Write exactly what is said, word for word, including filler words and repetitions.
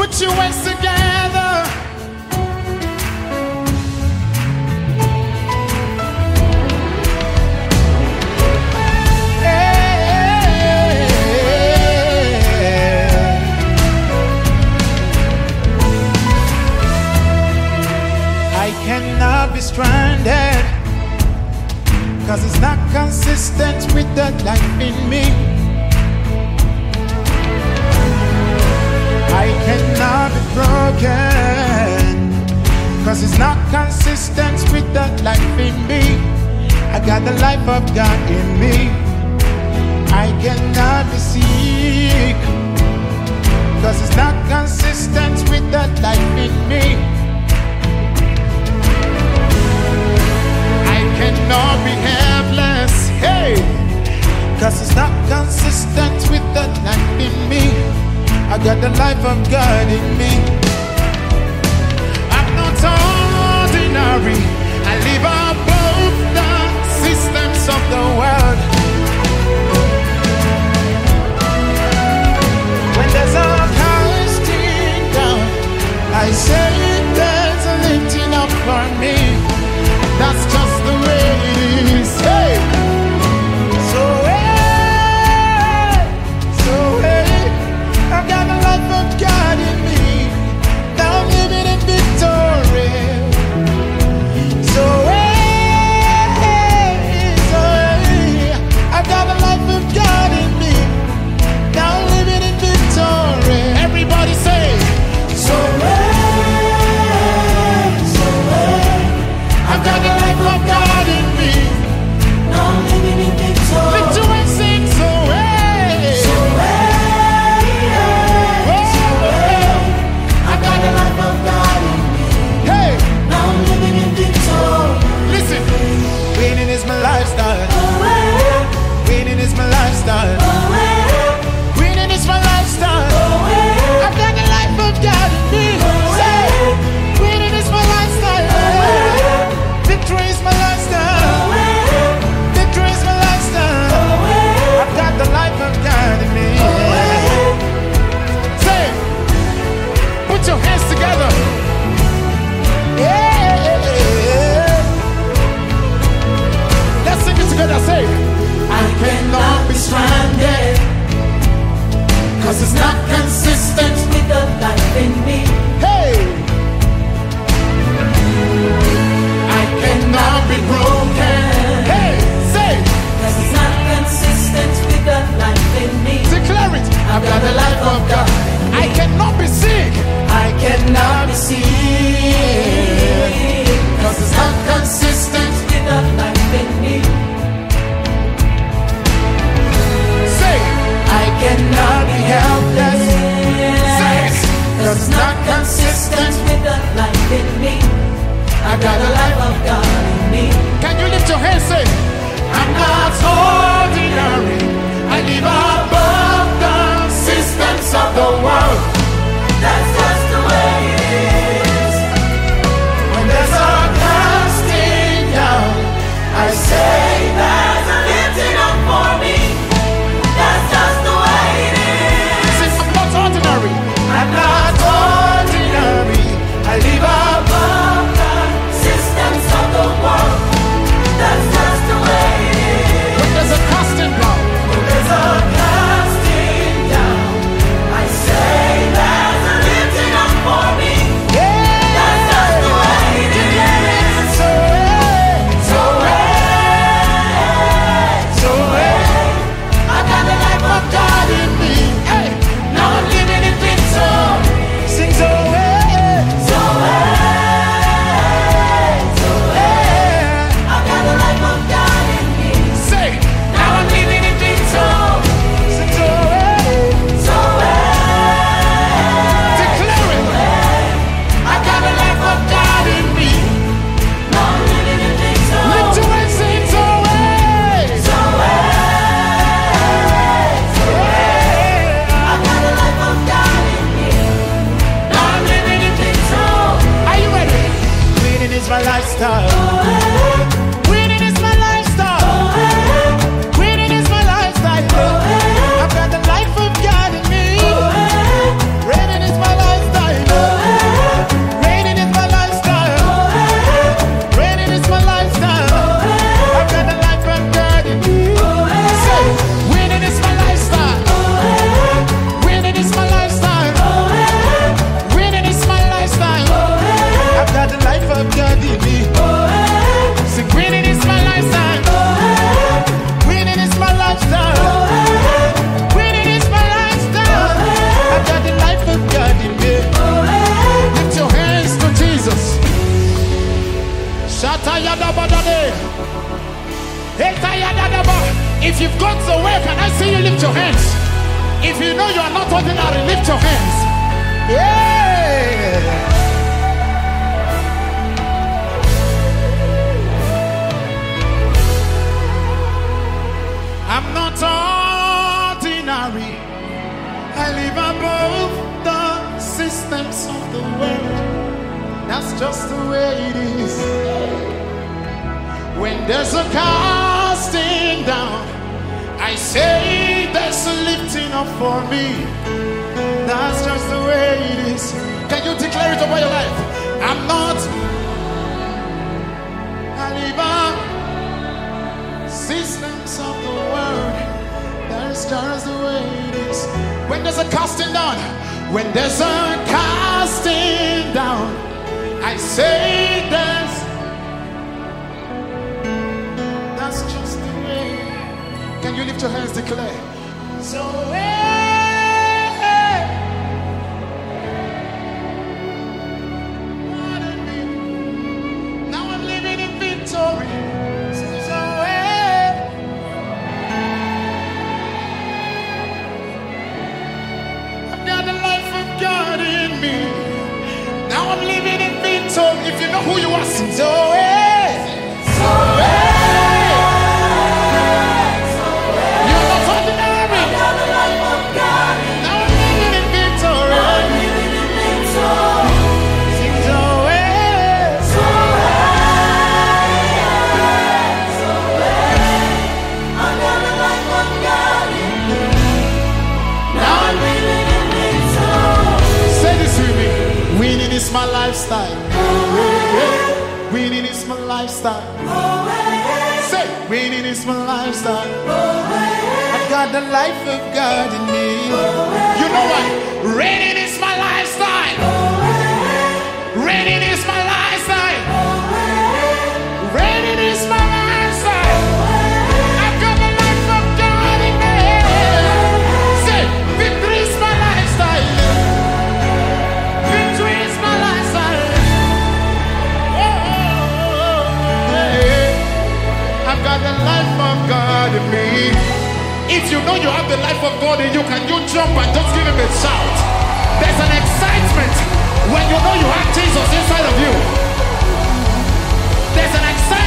Put your hands together. I cannot be stranded, cause it's not consistent with the life in me. I cannot be broken, cause it's not consistent with the life in me. I got the life of God in me. I cannot be sick, cause it's not consistent with the life in me. Cannot be helpless, hey, cause it's not consistent with the life in me. I got the life of God in me. I'm not ordinary. I live above the systems of the world. When there's a casting down, I say there's a lifting up for me. That's just the way it is. Hey! So hey, so hey, I've got the life of God in me. Now I'm living in victory. So hey, so hey, I've got the life of God in me. Now I'm living in victory. Everybody say, so hey. I've got the life of God in me. Now I'm living in victory. Lift your hands, sing, so hey. So hey, hey, so hey. I've got the life of God in me. Hey. Now I'm living in victory. Listen, winning is my lifestyle. Oh, hey. Winning is my lifestyle. Oh, hey. Winning is my lifestyle. Oh, hey. I've got the life of God in me. Oh, hey. Winning is my lifestyle. Oh, hey. Victory is my lifestyle. Victory is my lifestyle. I've got the life of God in me. Say, put your hands together. Yeah. Let's sing it together. Say, I cannot be stranded, cause it's not consistent with the life in me. Hey. Cannot be broken. Hey, say, cause it's not consistent with the life in me. Declare it. I've got the life of God. I cannot be sick. I cannot be sick, cause it's not consistent with the life in me. Say, I cannot be helpless. Say, cause it's not consistent with the life in me. I got the life of God in me. Can you lift your hands, say, I'm not ordinary. I live above the systems of the world. That's just the way it is. When there's a casting down, I say there's a lifting up for me. That's just the way it is. Say, I'm not ordinary. I'm not ordinary. I live above of the world. That's just the way it is. When there's a casting down, when there's a casting down, I say there's a lifting up for me. Yeah. That's just the way it is. So hey, so hey, so hey, I got the life of God in me. Hey, now I'm living in victory. Sing so hey, so hey. My lifestyle. Winning is my lifestyle. Winning is my lifestyle. I've got the life of God in me. Winning is my lifestyle. If you've got the way, can I see you lift your hands? If you know you are not ordinary, lift your hands. Yeah. I'm not ordinary. I live above the systems of the world. That's just the way it is. When there's a casting down, I say there's a lifting up for me. That's just the way it is. Can you declare it over your life? I'm not. I live up systems of the world. That's just the way it is. When there's a casting down, when there's a casting down, I say there's. That's just the way. Can you lift your hands, declare? So hey, pardon me. Now I'm living in victory. So hey, I've got the life of God in me. Now I'm living in victory. If you know who you are, sing so hey, so hey. Winning is my lifestyle. Winning is my lifestyle. Say, winning is my lifestyle. I've got the life of God in me. You know what? Reigning is my lifestyle. Reigning is my lifestyle. Reigning is my lifestyle. I've got the life of God in me. Say, victory is my lifestyle. I've got the life of God in me. If you know you have the life of God in you, can you jump and just give him a shout? There's an excitement when you know you have Jesus inside of you. There's an excitement